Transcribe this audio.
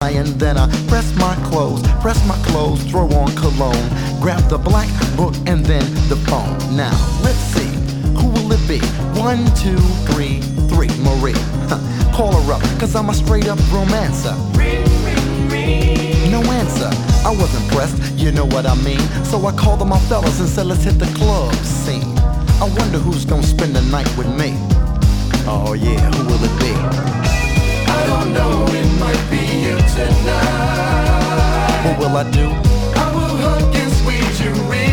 eye and then I press my clothes, throw on cologne, grab the black book and then the phone. Now, let's see, who will it be? 1, 2, 3, 3, Marie. Call her up, cause I'm a straight up romancer. Ring, ring, ring. No answer, I wasn't pressed, you know what I mean. So I called my fellas and said let's hit the club scene. I wonder who's gonna spend the night with me. Oh yeah, who will it be? I don't know, it might be you tonight. What will I do? I will hug and squeeze you real